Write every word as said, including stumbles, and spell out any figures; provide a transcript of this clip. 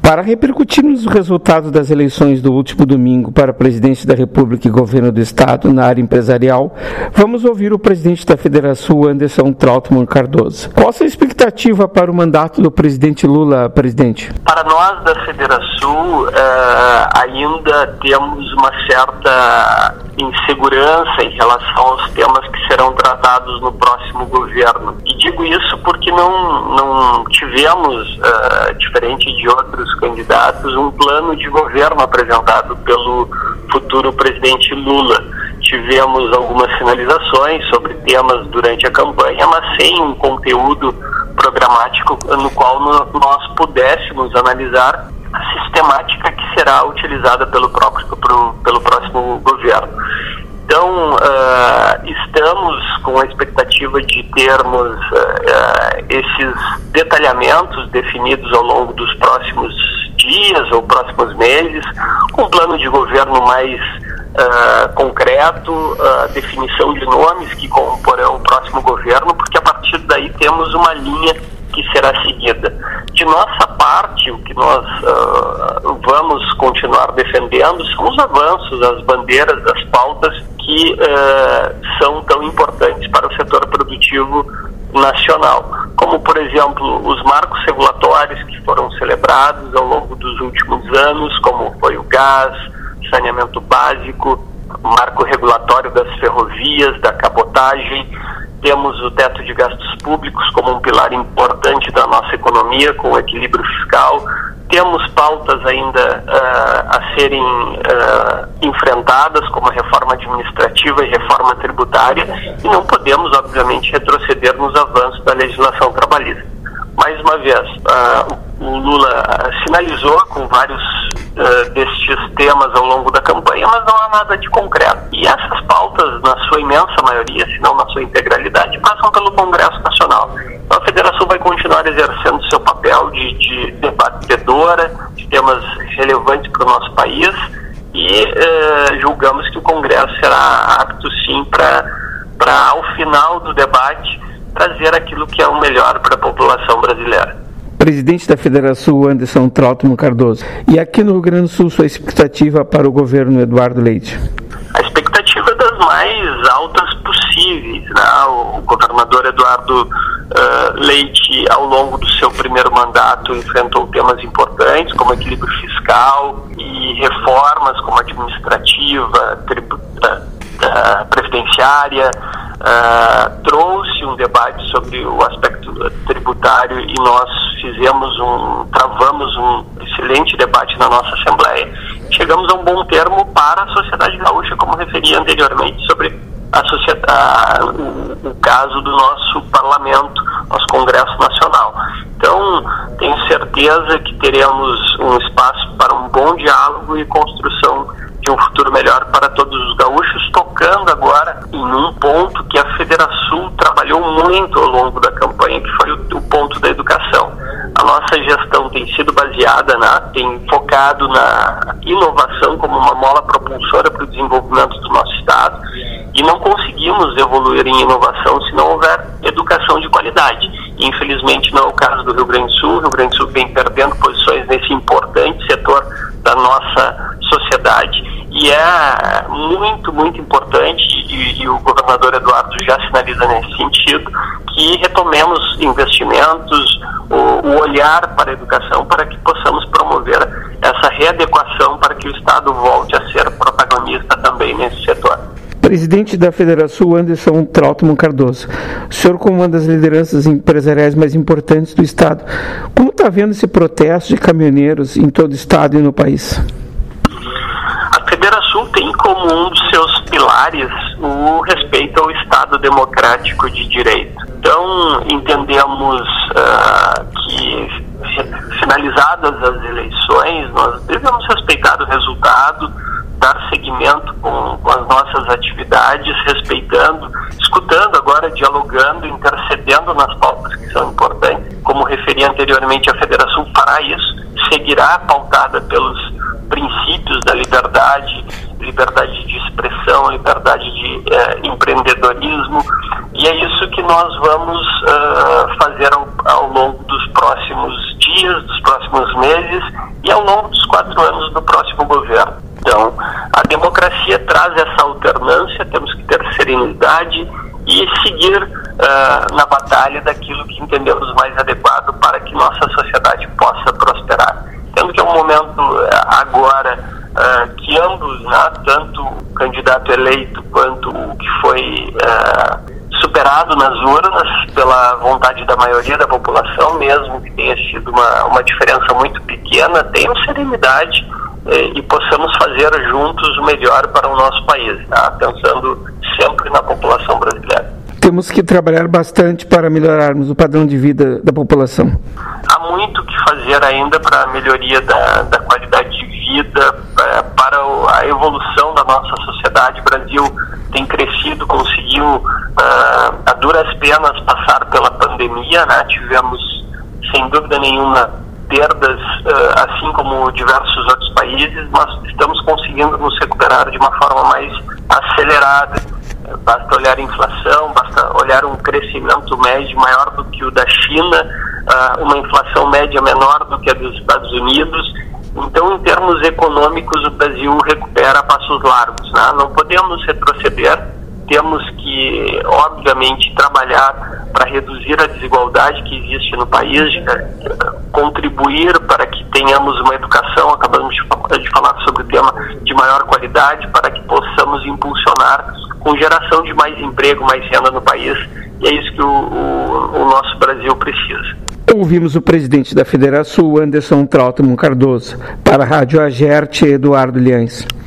Para repercutir nos resultados das eleições do último domingo para a presidência da República e governo do Estado na área empresarial, vamos ouvir o presidente da Federação, Anderson Trautmann Cardoso. Qual a sua expectativa para o mandato do presidente Lula, presidente? Para nós da Federação, uh, ainda temos uma certa insegurança em relação aos temas que serão tratados no próximo governo. E digo isso porque não, não tivemos, uh, diferente de outros candidatos, um plano de governo apresentado pelo futuro presidente Lula. Tivemos algumas sinalizações sobre temas durante a campanha, mas sem um conteúdo programático no qual nós pudéssemos analisar a sistemática que será utilizada pelo próprio pro, pelo próximo governo. Então, uh, estamos com a expectativa de termos uh, esses detalhamentos definidos ao longo dos próximos dias ou próximos meses, com um plano de governo mais uh, concreto, uh, definição de nomes que comporão o próximo governo, porque a partir daí temos uma linha que será seguida. De nossa parte, o que nós uh, vamos continuar defendendo são os avanços, as bandeiras, as pautas que uh, são tão importantes para o setor produtivo nacional, como, por exemplo, os marcos regulatórios que foram celebrados ao longo dos últimos anos, como foi o gás, saneamento básico, marco regulatório das ferrovias, da cabotagem. Temos o teto de gastos públicos como um pilar importante da nossa economia, com o equilíbrio fiscal. Temos pautas ainda uh, a serem uh, enfrentadas, como a reforma administrativa e reforma tributária, e não podemos, obviamente, retroceder nos avanços da legislação trabalhista. Mais uma vez, uh, o Lula sinalizou com vários uh, destes temas ao longo da campanha, mas não há nada de concreto. E essas pautas, na sua imensa maioria, se não na sua integralidade, passam pelo Congresso Nacional. Então a Federação vai continuar exercendo seu papel de, de debatedora de temas relevantes para o nosso país e uh, julgamos que o Congresso será apto, sim, para, ao final do debate, trazer aquilo que é o melhor para a população brasileira. Presidente da Federação, Anderson Trautmann Cardoso. E aqui no Rio Grande do Sul, sua expectativa para o governo Eduardo Leite? A expectativa é das mais altas possíveis, né? O governador Eduardo uh, Leite, ao longo do seu primeiro mandato, enfrentou temas importantes, como equilíbrio fiscal e reformas como administrativa, tributária, uh, previdenciária. Uh, trouxe um debate sobre o aspecto tributário e nós fizemos um, travamos um excelente debate na nossa Assembleia. Chegamos a um bom termo para a sociedade gaúcha, como referi anteriormente, sobre a sociedade, o, o caso do nosso parlamento, nosso Congresso Nacional. Então, tenho certeza que teremos um espaço para um bom diálogo e construção de um futuro melhor para todos os gaúchos, tocando agora em um ponto que a Federação trabalhou muito ao longo da campanha, que foi o, o ponto da educação. A nossa gestão tem sido baseada, na, tem focado na inovação como uma mola propulsora para o desenvolvimento do nosso Estado, e não conseguimos evoluir em inovação se não houver educação de qualidade. Infelizmente não é o caso do Rio Grande do Sul. O Rio Grande do Sul vem perdendo posições nesse importante setor da nossa sociedade, e é muito, muito importante, e, e o governador Eduardo já sinaliza nesse sentido, que retomemos investimentos, o, o olhar para a educação, para que possamos promover essa readequação para que o Estado volte a ser protagonista também nesse setor. Presidente da Federação, Anderson Trautmann Cardoso. O senhor, como uma das lideranças empresariais mais importantes do Estado, como está vendo esse protesto de caminhoneiros em todo o Estado e no país? A Federação tem como um dos seus pilares o respeito ao Estado democrático de direito. Então, entendemos uh, que, finalizadas as eleições, nós devemos respeitar o resultado, dar seguimento com, com as nossas atividades, respeitando, escutando agora, dialogando, intercedendo nas pautas que são importantes. Como referi anteriormente, a Federação fará isso, seguirá pautada pelos princípios da liberdade liberdade de expressão, liberdade de eh, empreendedorismo, e é isso que nós vamos uh, fazer ao, ao longo dos próximos dias, dos próximos meses e ao longo dos quatro anos do próximo governo. Então, a democracia traz essa alternância, temos que ter serenidade e seguir uh, na batalha daquilo que entendemos mais adequado para que nossa sociedade possa prosperar. Tendo que é um momento uh, agora uh, que ambos, né, tanto o candidato eleito quanto o que foi uh, superado nas urnas pela vontade da maioria da população, mesmo que tenha sido uma, uma diferença muito pequena, tenham serenidade eh, e possamos fazer juntos o melhor para o nosso país, tá? Pensando sempre na população brasileira. Temos que trabalhar bastante para melhorarmos o padrão de vida da população. Há muito que fazer ainda para a melhoria da, da qualidade de vida, para, para a evolução da nossa sociedade. O Brasil tem crescido, conseguiu uh, a duras penas passar pela pandemia, né? Tivemos, sem dúvida nenhuma, perdas, uh, assim como diversos outros países, mas estamos conseguindo nos recuperar de uma forma mais acelerada. Basta olhar a inflação, basta olhar um crescimento médio maior do que o da China, uh, uma inflação média menor do que a dos Estados Unidos. Então, em termos econômicos, o Brasil recupera a passos largos, né? Não podemos retroceder, temos que, obviamente, trabalhar para reduzir a desigualdade que existe no país, contribuir para que tenhamos uma educação, acabamos de falar sobre o tema, de maior qualidade, para que possamos impulsionar com geração de mais emprego, mais renda no país, e é isso que o, o, o nosso Brasil precisa. Ouvimos o presidente da Federação, Anderson Trautmann Cardoso. Para a Rádio Agerte, Eduardo Liães.